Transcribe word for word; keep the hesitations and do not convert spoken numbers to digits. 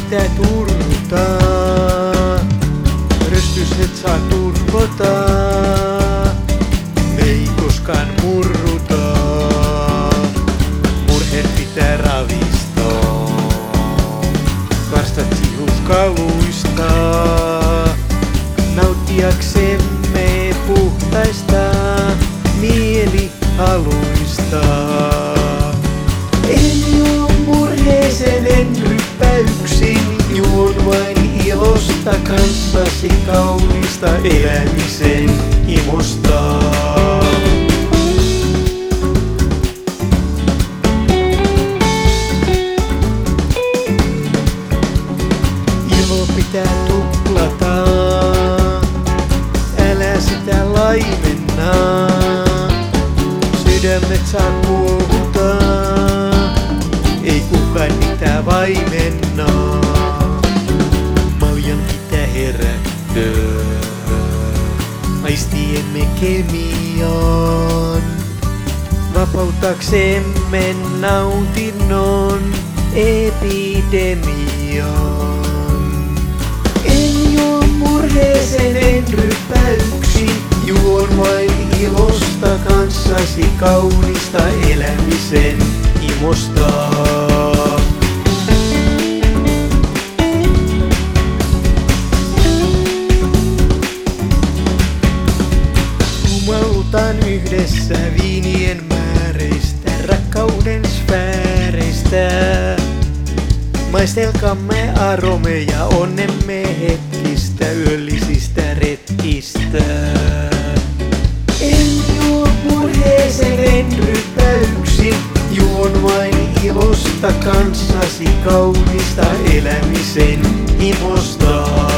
pitää turruta, rystyshet saa turvota, ei koskaan murruta, murheet pitää ravistaa, karstat sihus kaluistaa, nauttiaksemme puhtaista mielihaluista. En juo murheeseen, en ryppää yksin, juon vain ilosta kanssasi kaunista elämisen himosta. Ilo pitää tuplata, älä sitä laimennaa, sydämet saa kuohuttaa, ei kukaan mitään vaimennaa. Maujan pitää herättää, aistiemme kemiaan, vapautaksemme nautinnon epidemiaan. En juo murheeseen, en ryppää yksin, juon vain ilosta kanssasi kaunista elämisen himosta. Jumalutaan yhdessä viinien määreistä, rakkauden sfääreistä. Maistelkaamme aromeja onnemme hetkistä, yöllisistä retkistä. En juo murheeseen, en ryppää yksin, juon vain ilosta kanssasi kaunista elämisen himosta.